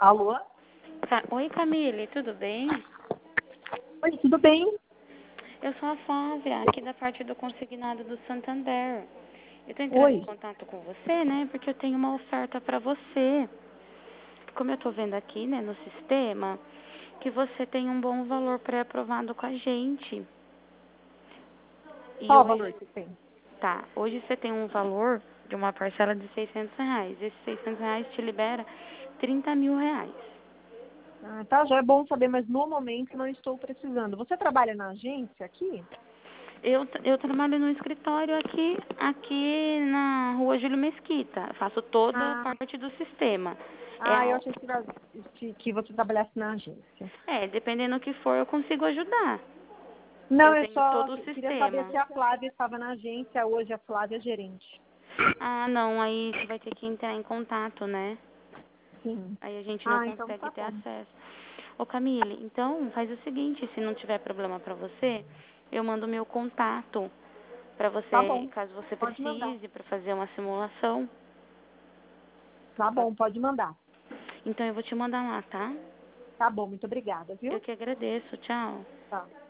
Alô? Oi, Camille, tudo bem? Oi, tudo bem? Eu sou a Flávia, aqui da parte do consignado do Santander. Eu tô entrando em Oi. contato com você, né, porque eu tenho uma oferta para você. Como eu tô vendo aqui, né, no sistema, que você tem um bom valor pré-aprovado com a gente. E Qual o hoje, valor que tem? hoje você tem um valor de uma parcela de R$ 600. Esses R$ 600 te libera R$ 30.000. Ah, tá, já é bom saber, mas no momento não estou precisando. Você trabalha na agência aqui? Eu trabalho no escritório aqui na Rua Júlio Mesquita. Eu faço toda a Ah, parte do sistema. eu achei que você trabalhasse na agência. Dependendo do que for, eu consigo ajudar. Não, Eu eu tenho só todo o queria saber sistema. se a Flávia estava na agência. Hoje a Flávia é gerente. Ah, não, aí você vai ter que entrar em contato, né? Sim. Aí a gente não Ah, então consegue tá ter bom. acesso. Ô Camille, então faz o seguinte, se não tiver problema pra você, eu mando meu contato pra Tá você, bom, caso você pode mandar. precise, pra fazer uma simulação. Tá bom, pode mandar. Então eu vou te mandar lá, tá? Tá bom, muito obrigada, Eu viu? que agradeço. Tchau. Tá.